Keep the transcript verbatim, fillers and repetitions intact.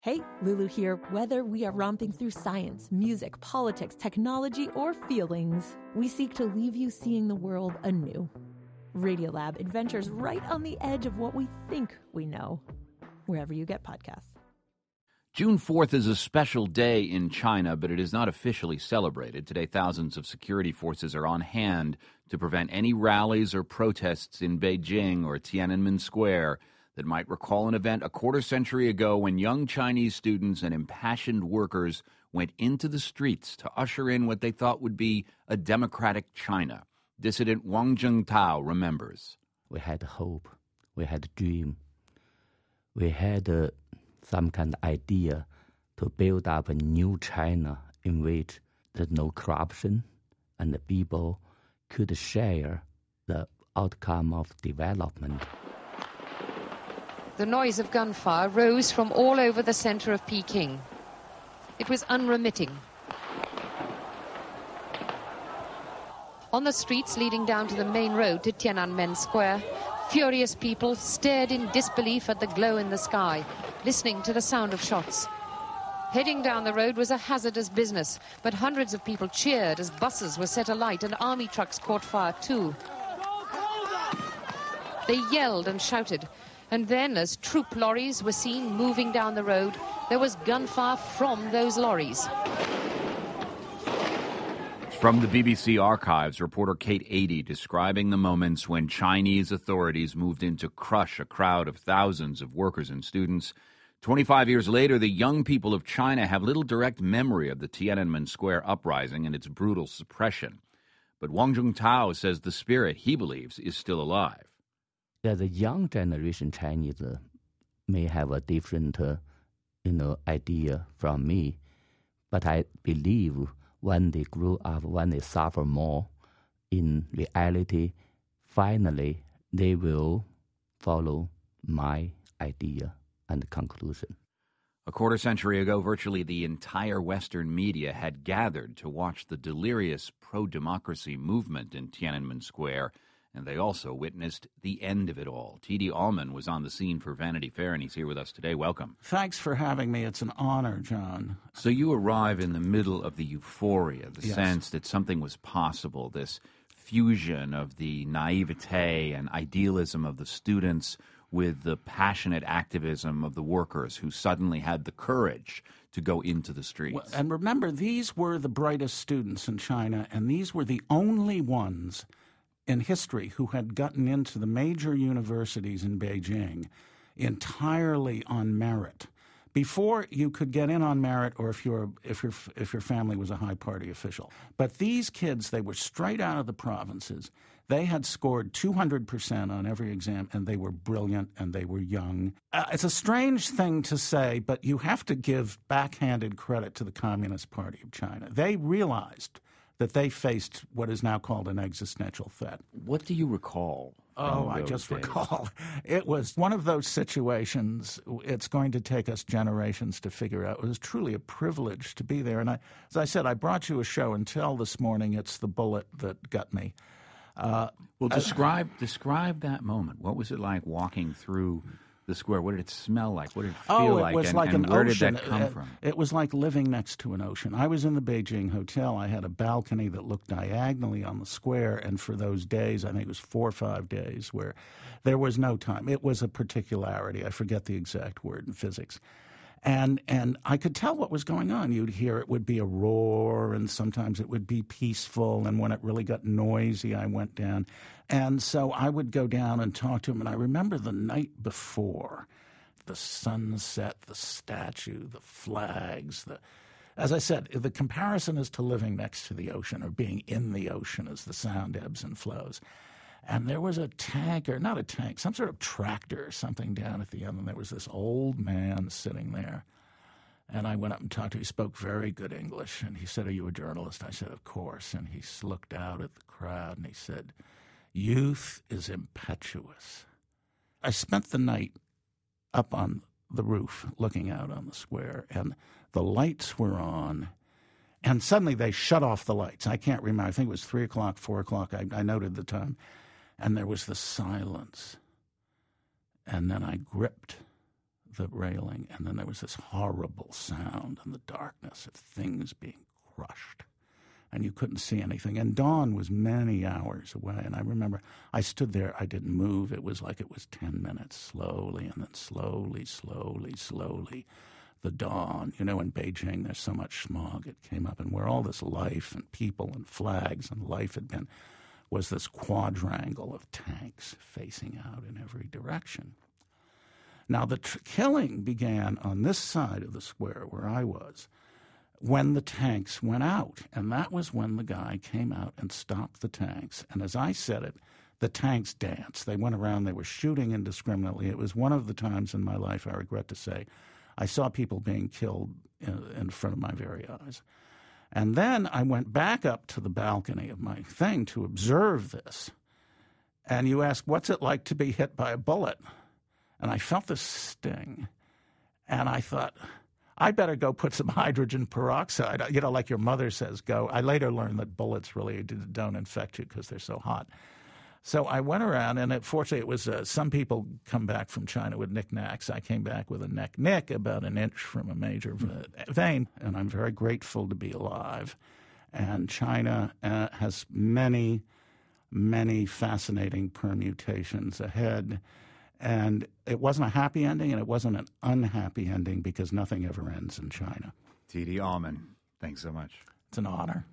Hey, Lulu here. Whether we are romping through science, music, politics, technology, or feelings, we seek to leave you seeing the world anew. Radiolab adventures right on the edge of what we think we know, wherever you get podcasts. June fourth is a special day in China, but it is not officially celebrated. Today, thousands of security forces are on hand to prevent any rallies or protests in Beijing or Tiananmen Square that might recall an event a quarter century ago when young Chinese students and impassioned workers went into the streets to usher in what they thought would be a democratic China. Dissident Wang Zhengtao remembers. We had hope. We had a dream. We had uh, some kind of idea to build up a new China in which there's no corruption and the people could share the outcome of development. The noise of gunfire rose from all over the center of Peking. It was unremitting. On the streets leading down to the main road to Tiananmen Square, furious people stared in disbelief at the glow in the sky, listening to the sound of shots. Heading down the road was a hazardous business, but hundreds of people cheered as buses were set alight and army trucks caught fire too. They yelled and shouted. And then, as troop lorries were seen moving down the road, there was gunfire from those lorries. From the B B C archives, reporter Kate Adie describing the moments when Chinese authorities moved in to crush a crowd of thousands of workers and students. twenty-five years later, the young people of China have little direct memory of the Tiananmen Square uprising and its brutal suppression. But Wang Zhengtao says the spirit, he believes, is still alive. Yeah, the young generation Chinese uh, may have a different, uh, you know, idea from me, but I believe when they grow up, when they suffer more, in reality, finally they will follow my idea and conclusion. A quarter century ago, virtually the entire Western media had gathered to watch the delirious pro-democracy movement in Tiananmen Square, and they also witnessed the end of it all. T D Allman was on the scene for Vanity Fair, and he's here with us today. Welcome. Thanks for having me. It's an honor, John. So you arrive in the middle of the euphoria, the Yes. sense that something was possible, this fusion of the naivete and idealism of the students with the passionate activism of the workers who suddenly had the courage to go into the streets. Well, and remember, these were the brightest students in China, and these were the only ones in history who had gotten into the major universities in Beijing entirely on merit. Before, you could get in on merit, or if your if your if your family was a high party official. But these kids, they were straight out of the provinces. They had scored two hundred percent on every exam, and they were brilliant, and they were young. Uh, it's a strange thing to say, but you have to give backhanded credit to the Communist Party of China. They realized that they faced what is now called an existential threat. What do you recall? Oh, I just days? recall. It was one of those situations it's going to take us generations to figure out. It was truly a privilege to be there. And I, as I said, I brought you a show and tell this morning. It's the bullet that got me. Uh, well, describe I, describe that moment. What was it like walking through the square? What did it smell like? What did it feel oh, it like? Was and, like and an where ocean. did that come it, from? It was like living next to an ocean. I was in the Beijing hotel. I had a balcony that looked diagonally on the square, and for those days, I think it was four or five days, where there was no time. It was a particularity. I forget the exact word in physics. And and I could tell what was going on. You'd hear it would be a roar, and sometimes it would be peaceful. And when it really got noisy, I went down. And so I would go down and talk to him. And I remember the night before, the sunset, the statue, the flags. The, as I said, the comparison is to living next to the ocean or being in the ocean as the sound ebbs and flows. And there was a tank, or not a tank, some sort of tractor or something down at the end, and there was this old man sitting there. And I went up and talked to him. He spoke very good English, and he said, "Are you a journalist?" I said, "Of course." And he looked out at the crowd, and he said, "Youth is impetuous." I spent the night up on the roof looking out on the square, and the lights were on. And suddenly they shut off the lights. I can't remember. I think it was three o'clock, four o'clock. I, I noted the time. And there was the silence. And then I gripped the railing, and then there was this horrible sound in the darkness of things being crushed. And you couldn't see anything. And dawn was many hours away. And I remember I stood there. I didn't move. It was like it was ten minutes, slowly, and then slowly, slowly, slowly, the dawn. You know, in Beijing, there's so much smog. It came up, and where all this life and people and flags and life had been was this quadrangle of tanks facing out in every direction. Now, the tr- killing began on this side of the square where I was, when the tanks went out. And that was when the guy came out and stopped the tanks. And as I said it, the tanks danced. They went around. They were shooting indiscriminately. It was one of the times in my life, I regret to say, I saw people being killed in, in front of my very eyes. And then I went back up to the balcony of my thing to observe this. And you ask, what's it like to be hit by a bullet? And I felt this sting. And I thought, I better go put some hydrogen peroxide, you know, like your mother says, go. I later learned that bullets really don't infect you because they're so hot. So I went around, and it, fortunately it was uh, some people come back from China with knickknacks. I came back with a neck nick about an inch from a major vein, and I'm very grateful to be alive. And China uh, has many, many fascinating permutations ahead. And it wasn't a happy ending, and it wasn't an unhappy ending, because nothing ever ends in China. T D. Allman, thanks so much. It's an honor.